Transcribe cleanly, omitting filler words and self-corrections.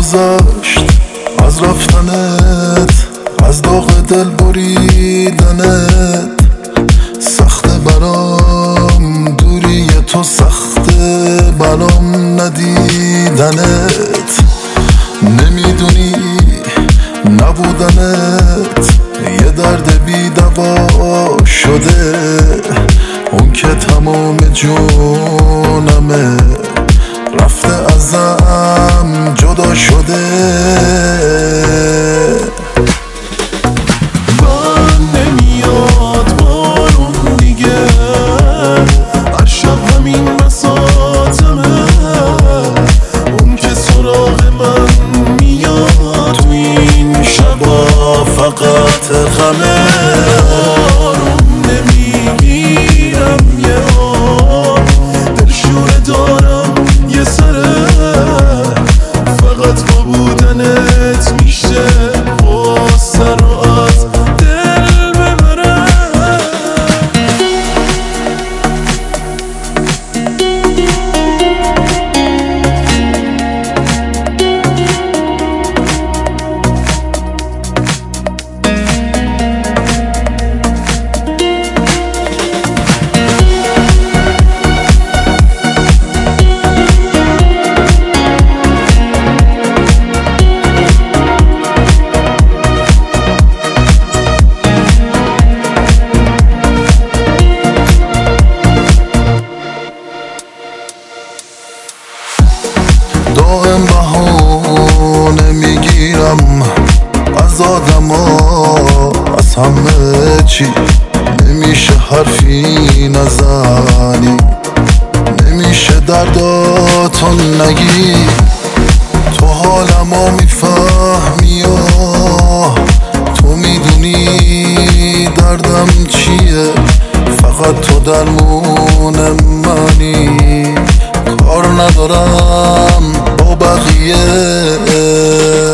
گذشت از رفتنت، از داغ دل بریدنت. سخته برام دوری تو، سخته برام ندیدنت. نمیدونی نبودنت یه درد بی دوا شده، اون که تمام جونمه رفته ازم جدا شده. من نمیاد بارون دیگه، هر شب همین بساطمه. اون که سراغ من میاد تو این شبا فقط غمه. آروم نمیگیرم یه آن دلشوره دارم یه سره، فقط با بودنت میشه واسه رو از دل ببره. دائم بهانه میگیرم از آدما، از همه چی نمیشه حرفی نزنی، نمیشه درداتو نگی. تو حالمو میفهمی و تو میدونی دردم چیه، فقط تو درمون منی. کار ندارم با بقیه